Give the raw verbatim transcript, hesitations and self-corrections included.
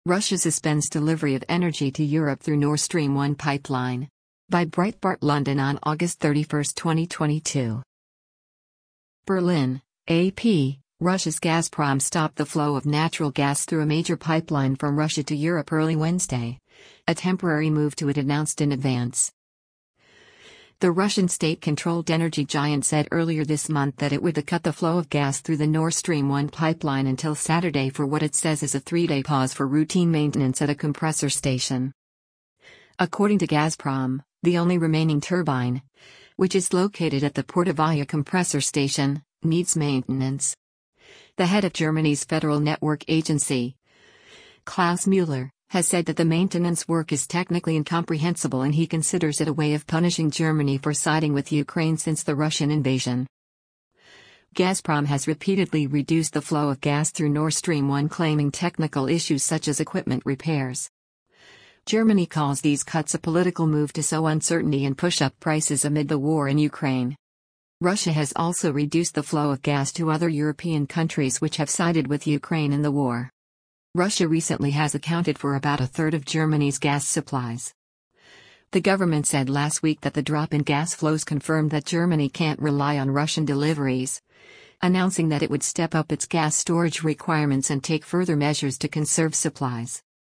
Russia suspends delivery of energy to Europe through Nord Stream one pipeline. By Breitbart London on August thirty-first, twenty twenty-two. Berlin, A P, Russia's Gazprom stopped the flow of natural gas through a major pipeline from Russia to Europe early Wednesday. A temporary move to it announced in advance. The Russian state-controlled energy giant said earlier this month that it would cut the flow of gas through the Nord Stream one pipeline until Saturday for what it says is a three-day pause for routine maintenance at a compressor station. According to Gazprom, the only remaining turbine, which is located at the Portovaya compressor station, needs maintenance. The head of Germany's Federal Network Agency, Klaus Müller, has said that the maintenance work is technically incomprehensible and he considers it a way of punishing Germany for siding with Ukraine since the Russian invasion. Gazprom has repeatedly reduced the flow of gas through Nord Stream one, claiming technical issues such as equipment repairs. Germany calls these cuts a political move to sow uncertainty and push up prices amid the war in Ukraine. Russia has also reduced the flow of gas to other European countries which have sided with Ukraine in the war. Russia recently has accounted for about a third of Germany's gas supplies. The government said last week that the drop in gas flows confirmed that Germany can't rely on Russian deliveries, announcing that it would step up its gas storage requirements and take further measures to conserve supplies.